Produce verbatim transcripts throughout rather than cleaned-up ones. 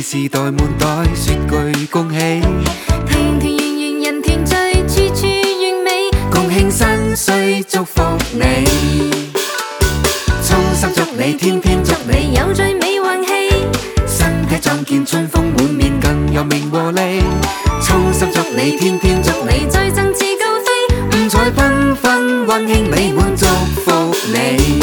時代滿袋，說句恭喜。 團團圓圓人團聚，處處完美。 共慶新歲，祝福你，衷心祝你，天天祝你有最美運氣， 身體壯健，春風滿面，更有名和利。衷心祝你，天天祝你， 再振翅高飛， 五彩繽紛，溫馨美滿，祝福你。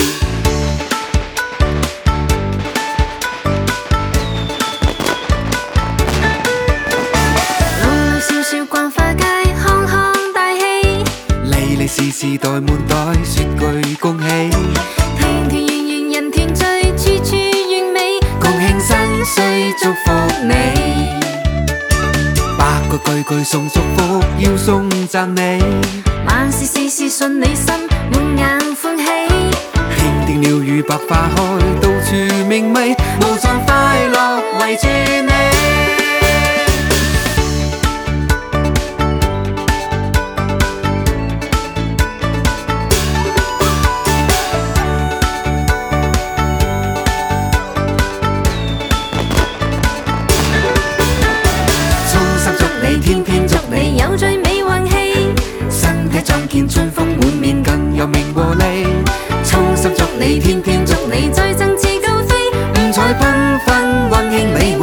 路路笑笑逛花街，看看大戲， 利利是時代滿袋，說句恭喜。 團團圓圓人團聚，處處完美。 共慶新歲，祝福你，百個句句送祝福，要送讚美。 萬事事事順你心，滿眼歡喜。 遍地鳥語百花開，到處明媚，無盡快樂圍住你。天天祝你有最美運氣， 身體壯健，春風滿面，更有名和利。衷心祝你，天天祝你， 再振翅高飛， 五彩繽紛，溫馨美滿。